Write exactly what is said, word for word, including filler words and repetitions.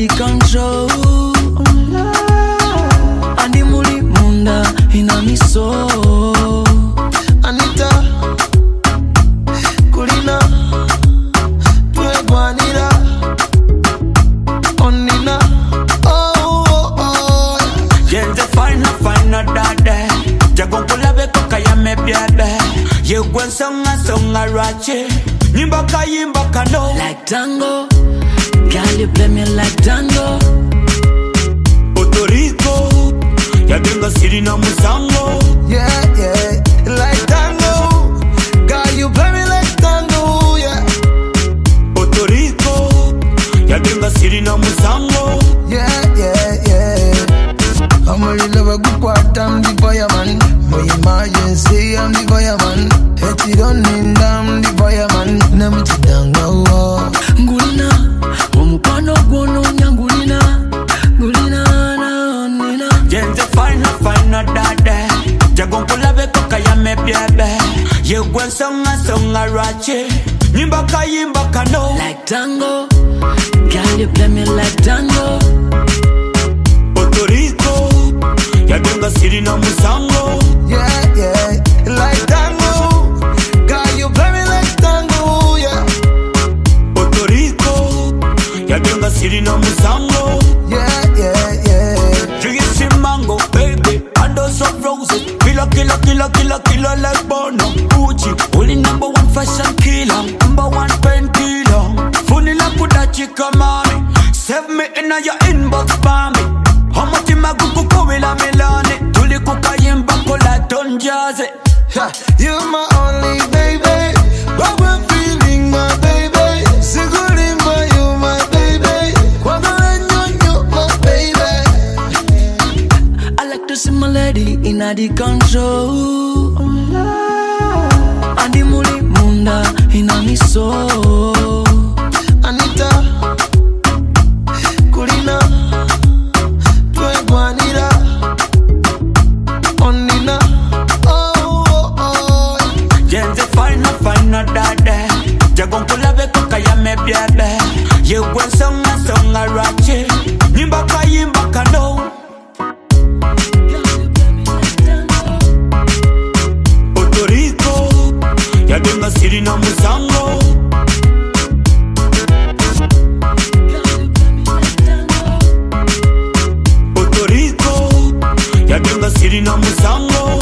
the control. And the muli munda in a me soul. Anita, Kulina, Tueguanira, Onina, oh, oh, oh. Jenze fine, fine, dada. Jagon kulabe kokaya me biabe. Ye gwen songa songa rache. Nimba ka yimba ka no. Like tango, girl you play me like tango. Puerto Rico, ya tengo siri na musango. Yeah, yeah, like tango. Girl you play me like tango, yeah. Puerto Rico, ya tengo siri na musango. Yeah, yeah, yeah. I'm a real love a good part, I'm the fireman. My emergency, I'm the fireman. Hate it on in, I'm the fireman. Namiti danga wa Ngulina, omupano gwono nyangulina. Ngulina na onina. Jenze fine, fine, dada. Jagon kulabe kokaya me biabe. Ye gwen songa songa rache. Nimba ka yimba ka no. Like tango, girl you play me like tango. Puerto Rico, ya tengo siri na musango. Yeah, yeah, like tango. Girl you play me like tango, yeah. Puerto Rico, ya tengo siri na musango. Yeah, yeah, yeah. Juicy mango, baby, and those of roses. Killer, killer, killer, killer, killer like Bono. Gucci, only number one fashion killer, number one painkiller. Funny like Kudachi Kamani. Save me in your inbox, mommy. How much in my Google Kowila Milani? Tuli Kukayimba Kola Don Jazzy. You're my only baby. But we're feeling my baby. Sigurimba, you my baby. Kwagarenyo, you my baby. I like to see my lady in a the control. And the muli munda in a me soul. Anita, Kulina, Tueguanira, Onina, oh, oh, oh. Jenze fine, fine, dada. Jagon kulabe kokaya me biabe. Ye gwen songa songa rache. Nimba ka yimba ka no. Puerto Rico, ya tengo siri na musango. Puerto Rico, ya tengo siri na musango.